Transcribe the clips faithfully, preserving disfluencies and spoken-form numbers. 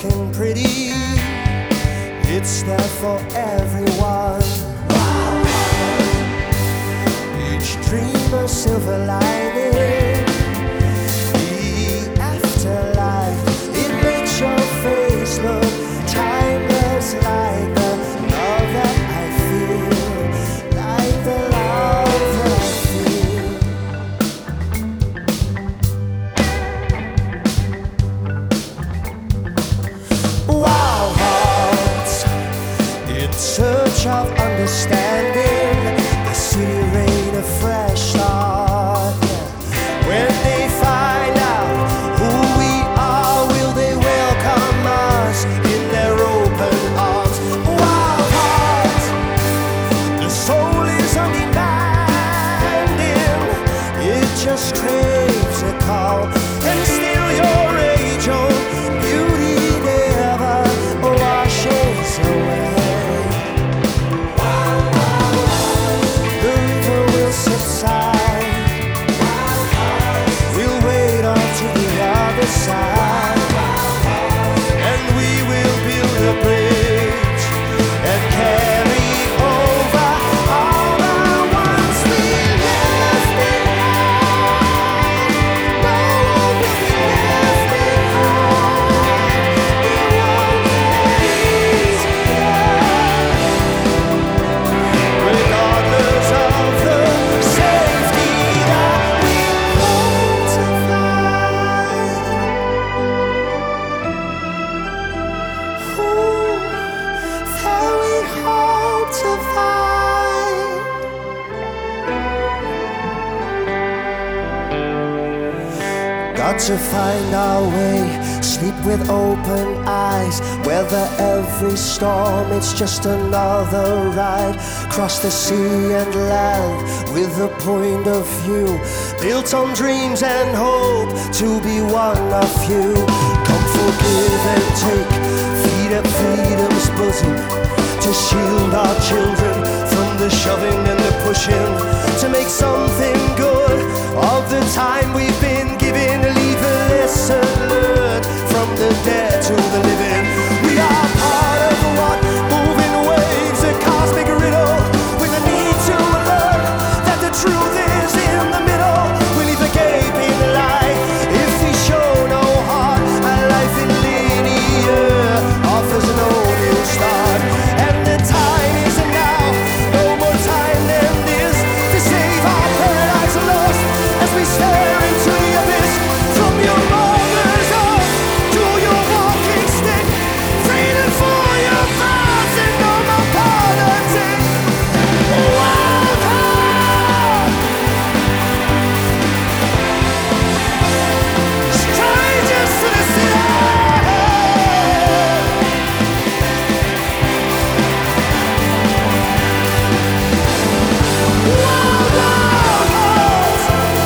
looking pretty. It's there for everyone. Each dream a silver lining. The afterlife, it makes your face look timeless, like the love that I feel, like the love that I feel. Wow, hearts in search of understanding, the city rain a fresh start. When they find out who we are, will they welcome us in their open arms? Wild heart, the soul is undemanding. It just craves a call, and still your age-old beauty never washes away. The river will subside. We'll wait on to the other side, and we will build a bridge and carry over all the ones we left behind. No one will be left behind. It won't get easier, regardless of the safety that we hope to find. Ooh, that we hope to find. Got to find our way, sleep with open eyes, weather every storm, it's just another ride. Cross the sea and land with a point of view, built on dreams and hope to be one of you. Come forgive and take, feed at freedom's bosom, to shield our children from the shoving and the pushing, to make something good of the time we've been given. Leave a lesson learned from the dead to the living. We are part of what moving waves, a cosmic riddle, with a need to learn that the truth is in the middle. We leave a gaping light if we show no heart. A life in linear offers no new start, and the time is now. No more time than this to save our paradise lost as we stare into the abyss. From your mother's arms to your walking stick, freedom for your thoughts and no more politics. Wild heart, strangers to the city. Wild, wild hearts.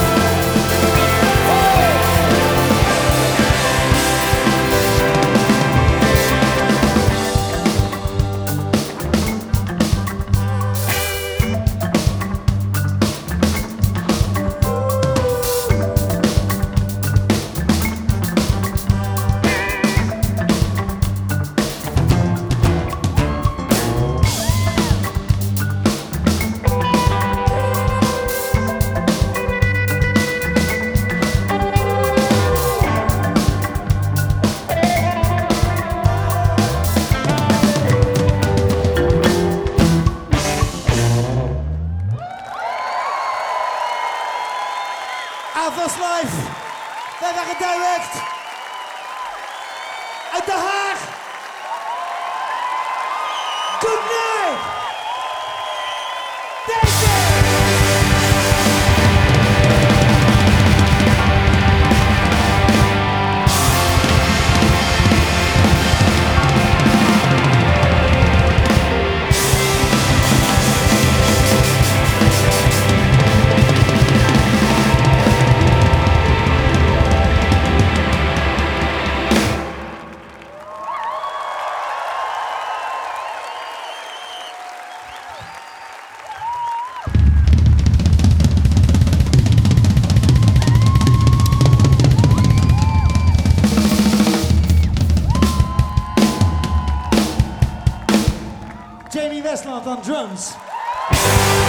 Avas Live, wij waren direct uit Den Haag. Good night. Thank you. Westland on drums.